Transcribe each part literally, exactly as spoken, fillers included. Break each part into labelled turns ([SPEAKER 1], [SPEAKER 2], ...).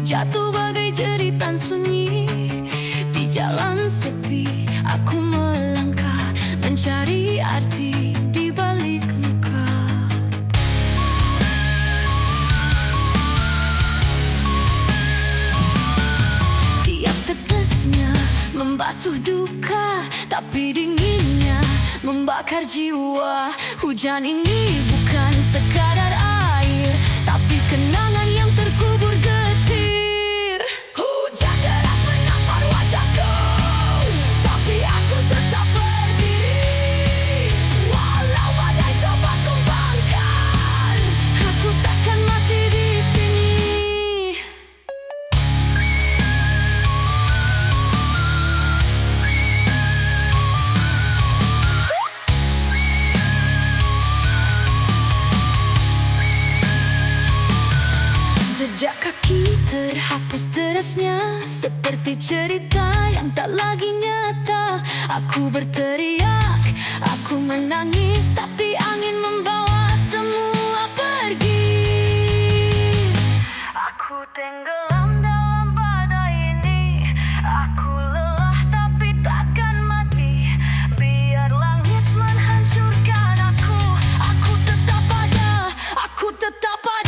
[SPEAKER 1] jatuh bagai jeritan sunyi. Di jalan sepi aku melangkah, mencari arti di balik luka. Tiap tetesnya membasuh duka, tapi dinginnya membakar jiwa. Hujan ini bukan sekadar air, tapi kenangan yang terkubur getir. Hujan deras menampar wajahku, tapi aku tetap berdiri. Walau badai coba tumbangkan, aku takkan mati di sini. Jejak kaki terhapus derasnya, seperti cerita yang tak lagi nyata. Aku berteriak, aku menangis, tapi angin membawa semua pergi. Aku tenggelam dalam badai ini. Aku lelah tapi takkan mati. Biar langit menghancurkan aku, aku tetap ada, aku tetap ada.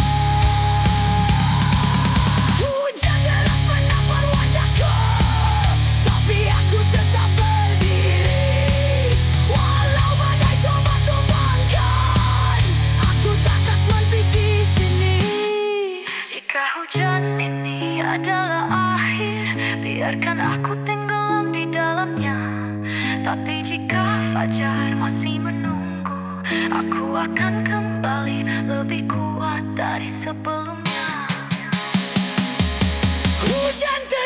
[SPEAKER 1] Hujan ini adalah akhir, biarkan aku tenggelam di dalamnya. Tapi jika fajar masih menunggu, aku akan kembali lebih kuat dari sebelumnya. Hujan